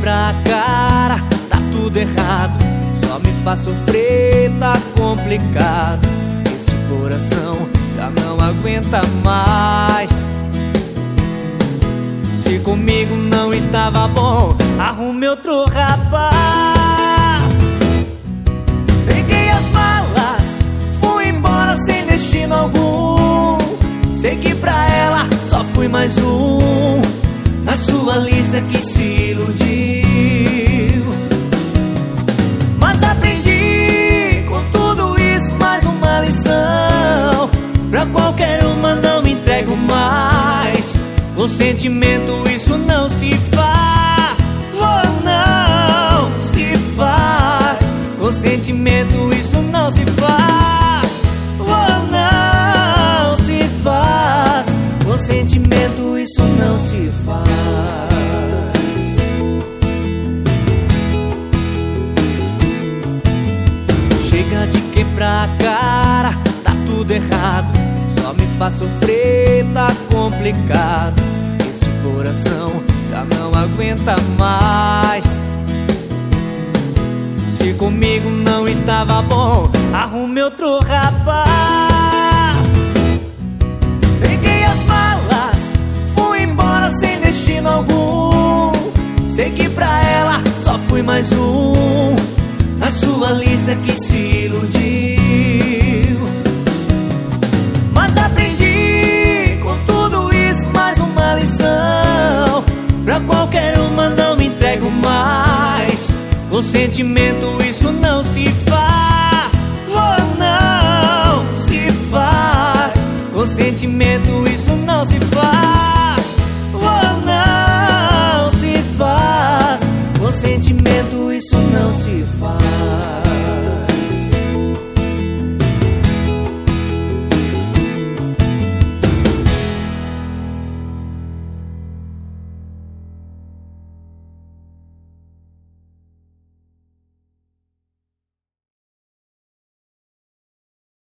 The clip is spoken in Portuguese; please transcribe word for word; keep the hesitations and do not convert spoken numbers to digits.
quebra a cara, tá tudo errado, só me faz sofrer, tá complicado. Esse coração já não aguenta mais. Se comigo não estava bom, arrume outro rapaz. Peguei as malas, fui embora sem destino algum. Sei que pra ela só fui mais um na sua lista que se iludiu. Mas aprendi com tudo isso mais uma lição: pra qualquer uma não me entrego mais. Com sentimento isso não se faz, oh, não se faz. Com sentimento isso não se faz, oh, não se faz. Com sentimento isso não se faz. Chega de quebrar a cara, tá tudo errado, só me faz sofrer, tá complicado. Esse coração já não aguenta mais. Se comigo não estava bom, arrume outro rapaz. Peguei as malas, fui embora sem destino algum. Sei que pra ela só fui mais um na sua lista que se iludiu. Mas aprendi com tudo isso mais uma lição: pra qualquer uma não me entrego mais. Com sentimento isso não se faz, oh, não se faz. Com sentimento isso não se faz, oh, não se faz. Com sentimento isso não se faz.